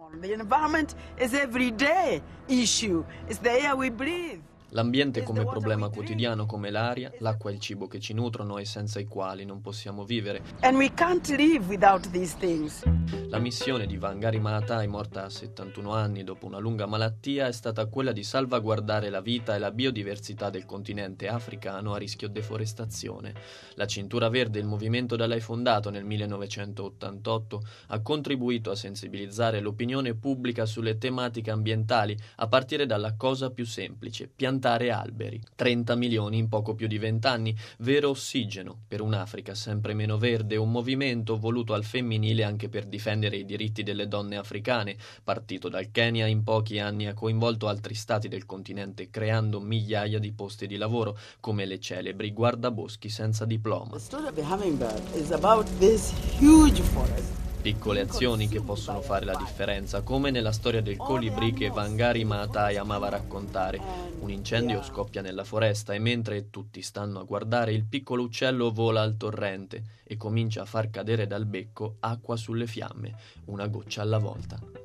The environment is everyday issue. It's the air we breathe. L'ambiente come problema quotidiano come l'aria, l'acqua e il cibo che ci nutrono e senza i quali non possiamo vivere. And we can't live without these things. La missione di Wangari Maathai, morta a 71 anni dopo una lunga malattia, è stata quella di salvaguardare la vita e la biodiversità del continente africano a rischio deforestazione. La Cintura Verde, il movimento da lei fondato nel 1988, ha contribuito a sensibilizzare l'opinione pubblica sulle tematiche ambientali, a partire dalla cosa più semplice: piantare alberi. 30 milioni in poco più di 20 anni, vero ossigeno per un'Africa sempre meno verde, un movimento voluto al femminile anche per difendere i diritti delle donne africane. Partito dal Kenya, in pochi anni ha coinvolto altri stati del continente, creando migliaia di posti di lavoro, come le celebri guardaboschi senza diploma. The story of the hummingbird is about this huge forest. Piccole azioni che possono fare la differenza, come nella storia del colibrì che Wangari Maathai amava raccontare. Un incendio scoppia nella foresta e mentre tutti stanno a guardare, il piccolo uccello vola al torrente e comincia a far cadere dal becco acqua sulle fiamme, una goccia alla volta.